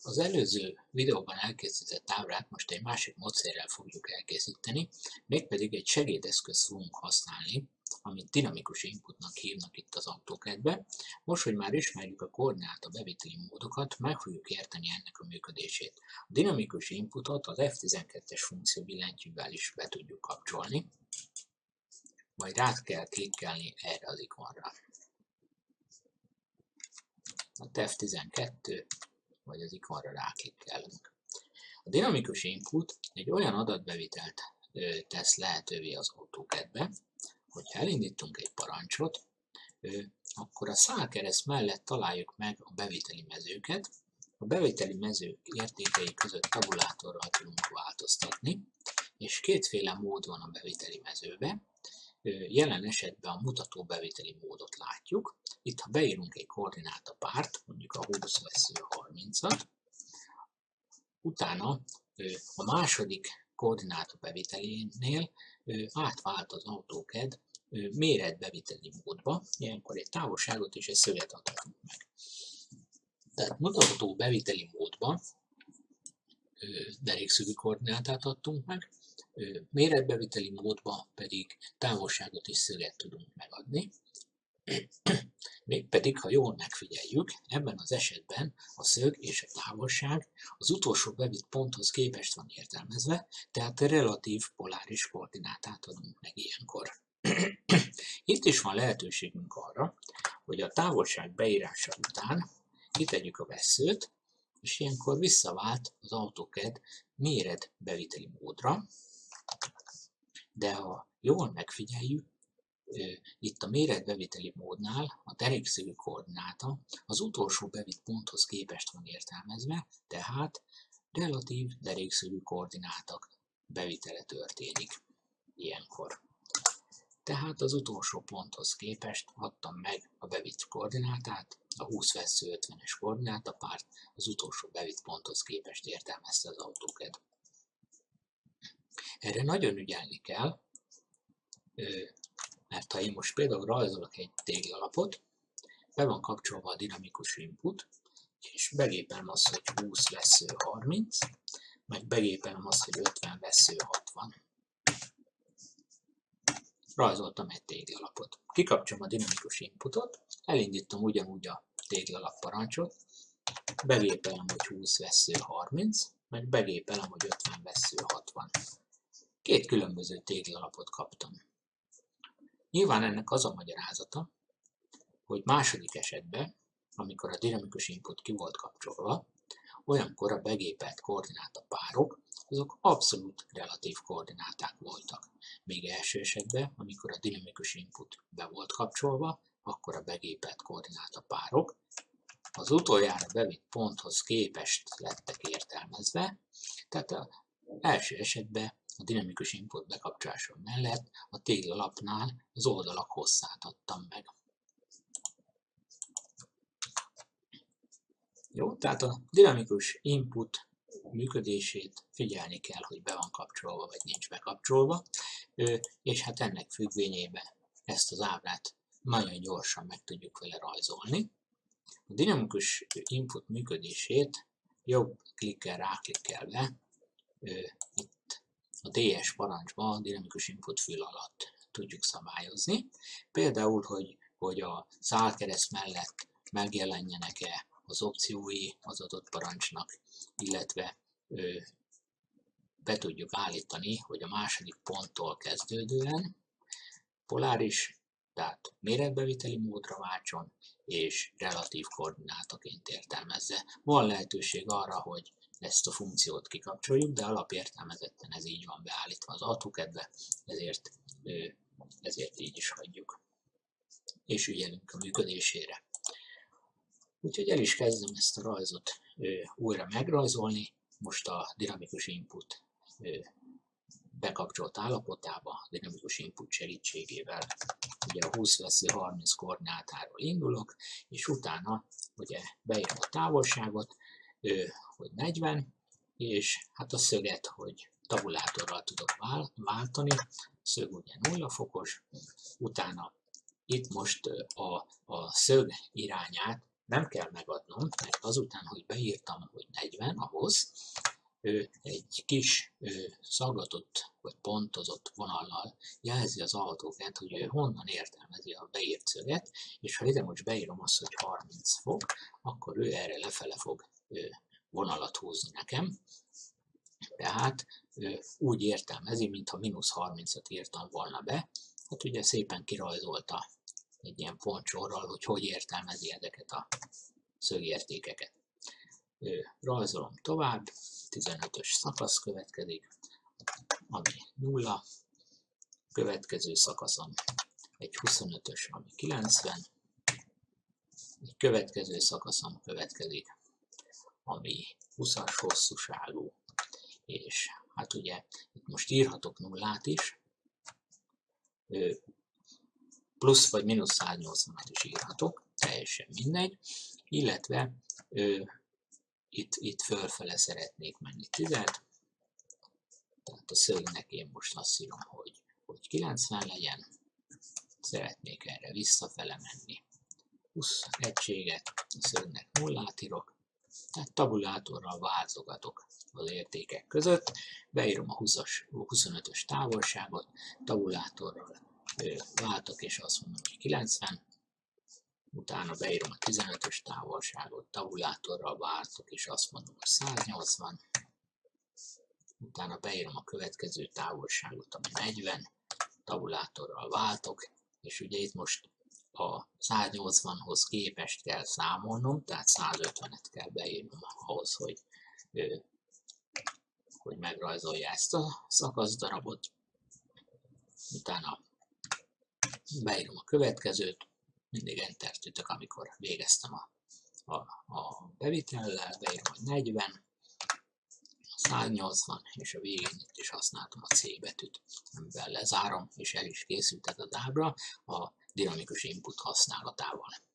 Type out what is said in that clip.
Az előző videóban elkészített ábrát most egy másik módszerrel fogjuk elkészíteni, mégpedig egy segédeszközt fogunk használni, amit dinamikus inputnak hívnak itt az AutoCAD-be. Most, hogy már ismerjük a koordináta beviteli módokat, meg fogjuk érteni ennek a működését. A dinamikus inputot az F12-es funkció billentyűvel is be tudjuk kapcsolni, majd rá kell klikkelni erre az ikonra. A F12 vagy az ikonra ráklikkelünk. A dinamikus input egy olyan adatbevitelt tesz lehetővé az AutoCAD-be, hogyha elindítunk egy parancsot, akkor a szálkereszt mellett találjuk meg a beviteli mezőket. A beviteli mezők értékei között tabulátorral tudunk változtatni, és kétféle mód van a beviteli mezőben. Jelen esetben a mutató beviteli módot látjuk. Itt, ha beírunk egy koordinátapárt, mondjuk a 20 vesző 30-at, utána a második koordináta bevitelénél átvált az AutoCAD méretbeviteli módba, ilyenkor egy távolságot és egy szöget adhatunk meg. Tehát mutató beviteli módban derékszögű koordinátát adtunk meg, méretbeviteli módban pedig távolságot és szöget tudunk megadni. Mégpedig, ha jól megfigyeljük, ebben az esetben a szög és a távolság az utolsó bevitt ponthoz képest van értelmezve, tehát relatív poláris koordinátát adunk meg ilyenkor. Itt is van lehetőségünk arra, hogy a távolság beírása után kitegyük a vesszőt, és ilyenkor visszavált az AutoCAD méretbeviteli módra, de ha jól megfigyeljük, itt a méretbeviteli módnál a derékszögű koordináta az utolsó bevitt ponthoz képest van értelmezve, tehát relatív derékszögű koordinátak bevitele történik ilyenkor. Tehát az utolsó ponthoz képest adtam meg a bevitt koordinátát, a 20 vesző 50-es koordinátapárt az utolsó bevitt ponthoz képest értelmezte az AutoCAD. Erre nagyon ügyelni kell, mert ha én most például rajzolok egy téglalapot, be van kapcsolva a dinamikus input, és begépelem azt, hogy 20 vesző 30, meg begépelem azt, hogy 50 vesző 60. Rajzoltam egy téglalapot. Kikapcsolom a dinamikus inputot, elindítom ugyanúgy a téglalap parancsot, begépelem, hogy 20 vesző 30, meg begépelem, hogy 50 vesző 60. Két különböző téglalapot kaptam. Nyilván ennek az a magyarázata, hogy második esetben, amikor a dinamikus input ki volt kapcsolva, olyankor a begépelt koordinátapárok azok abszolút relatív koordináták voltak. Még első esetben, amikor a dinamikus input be volt kapcsolva, akkor a begépelt koordinátapárok az utoljára bevitt ponthoz képest lettek értelmezve, tehát az első esetben a dinamikus input bekapcsolása mellett a téglalapnál az oldalak hosszát adtam meg. Jó, tehát a dinamikus input működését figyelni kell, hogy be van kapcsolva vagy nincs bekapcsolva, és hát ennek függvényében ezt az ábrát nagyon gyorsan meg tudjuk vele rajzolni. A dinamikus input működését jobb klikkel ráklikkelve itt a DS parancsban a dinamikus input fül alatt tudjuk szabályozni. Például, hogy a szálkereszt mellett megjelenjenek-e az opciói az adott parancsnak, illetve be tudjuk állítani, hogy a második ponttól kezdődően poláris, tehát méretbeviteli módra váltson, és relatív koordinátaként értelmezze. Van lehetőség arra, hogy ezt a funkciót kikapcsoljuk, de alapértelmezetten ez így van beállítva az AutoCAD-be, ezért így is hagyjuk. És ügyelünk a működésére. Úgyhogy el is kezdem ezt a rajzot újra megrajzolni. Most a dinamikus input bekapcsolt állapotába, a dinamikus input segítségével ugye a 20 vesző 30 koordinátáról indulok, és utána ugye beírom a távolságot, hogy 40, és hát a szöget, hogy tabulátorral tudok váltani, a szög ugye 0 fokos, utána itt most a szög irányát nem kell megadnom, mert azután, hogy beírtam, hogy 40 ahhoz, egy kis szaggatott vagy pontozott vonallal jelzi az autóket, hogy ő honnan értelmezi a beírt szöget, és ha ide most beírom azt, hogy 30 fok, akkor ő erre lefele fog vonalat húzni nekem. Tehát úgy értelmezi, mintha -30-at írtam volna be. Hát ugye szépen kirajzolta egy ilyen pontsorral, hogy értelmezi ezeket a szögértékeket. Rajzolom tovább, 15-ös szakasz következik, ami 0, következő szakaszom egy 25-ös, ami 90, egy következő szakaszom következik, ami 20-as hosszúságú, és hát ugye itt most írhatok nullát is, plusz vagy mínusz 180-at is írhatok, teljesen mindegy, illetve itt fölfele szeretnék menni 10-et, tehát a szögnek én most azt írom, hogy 90 legyen, szeretnék erre visszafele menni 20 egységet, a szögnek 0-át írok, tehát tabulátorral váltogatok az értékek között, beírom a 25-ös távolságot, tabulátorral váltok és azt mondom, hogy 90, utána beírom a 15-ös távolságot, tabulátorral váltok és azt mondom, hogy 180, utána beírom a következő távolságot, ami 40, tabulátorral váltok, és ugye itt most a 180-hoz képest kell számolnom, tehát 150-et kell beírnom ahhoz, hogy megrajzolja ezt a szakaszdarabot. Utána beírom a következőt, mindig Enter-t ütök, amikor végeztem a bevitellel, beírom, hogy 40, 180, és a végén itt is használtam a C betűt, amivel lezárom, és el is készült ez az ábra a dinamikus input használatával.